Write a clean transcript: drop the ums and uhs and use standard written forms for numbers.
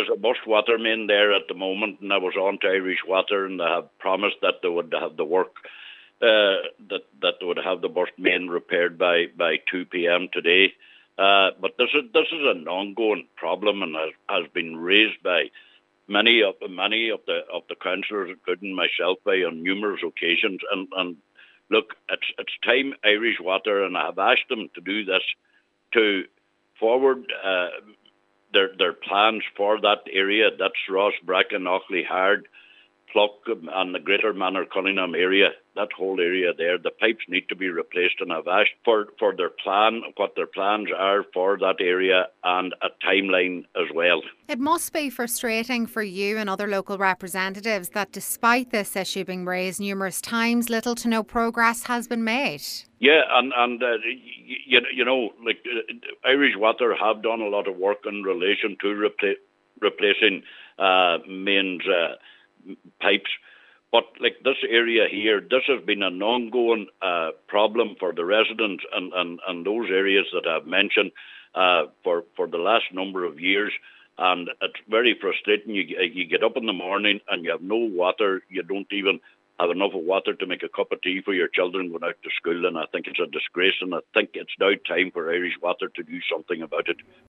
there's a burst water main there at the moment, and I was on to Irish Water, and they have promised that they would have the work, that they would have the burst main repaired by 2 p.m. today. But this is an ongoing problem, and has been raised by many of the councillors, including myself, on numerous occasions. And look, it's time Irish Water, and I have asked them to do this, to forward their plans for that area. That's Ross, Bracken, Ockley, Hard, Pluck, and the Greater Manor Cunningham area. That whole area there, the pipes need to be replaced, and I've asked for their plan, what their plans are for that area, and a timeline as well. It must be frustrating for you and other local representatives that despite this issue being raised numerous times, little to no progress has been made. Yeah, and Irish Water have done a lot of work in relation to replacing mains pipes. But like this area here, this has been an ongoing problem for the residents and those areas that I've mentioned for the last number of years. And it's very frustrating. You get up in the morning and you have no water. You don't even have enough of water to make a cup of tea for your children going out to school. And I think it's a disgrace. And I think it's now time for Irish Water to do something about it.